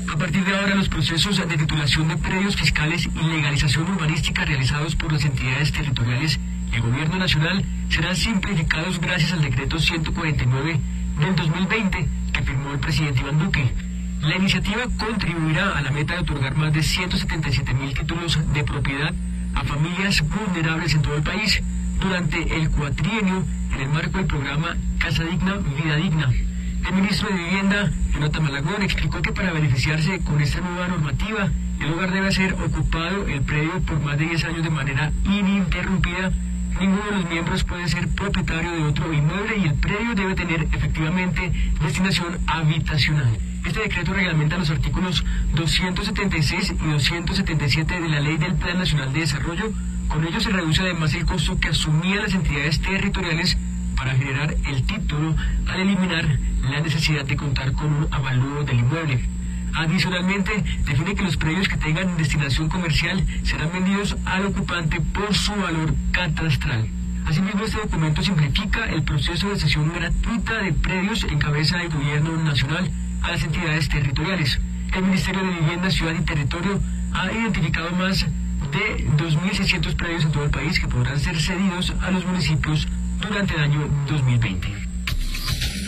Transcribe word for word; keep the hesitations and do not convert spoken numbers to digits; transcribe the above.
A partir de ahora, los procesos de titulación de predios fiscales y legalización urbanística realizados por las entidades territoriales y el Gobierno Nacional serán simplificados gracias al decreto ciento cuarenta y nueve del dos mil veinte que firmó el presidente Iván Duque. La iniciativa contribuirá a la meta de otorgar más de ciento setenta y siete mil títulos de propiedad a familias vulnerables en todo el país durante el cuatrienio en el marco del programa Casa Digna, Vida Digna. El ministro de Vivienda, Jonathan Malagón, explicó que para beneficiarse con esta nueva normativa, el hogar debe ser ocupado el predio por más de diez años de manera ininterrumpida. Ninguno de los miembros puede ser propietario de otro inmueble y el predio debe tener efectivamente destinación habitacional. Este decreto reglamenta los artículos doscientos setenta y seis y doscientos setenta y siete de la Ley del Plan Nacional de Desarrollo. Con ello se reduce además el costo que asumían las entidades territoriales para generar el título al eliminar la necesidad de contar con un avalúo del inmueble. Adicionalmente, define que los predios que tengan destinación comercial serán vendidos al ocupante por su valor catastral. Asimismo, este documento simplifica el proceso de cesión gratuita de predios en cabeza del Gobierno Nacional a las entidades territoriales. El Ministerio de Vivienda, Ciudad y Territorio ha identificado más de dos mil seiscientos predios en todo el país que podrán ser cedidos a los municipios durante el año dos mil veinte.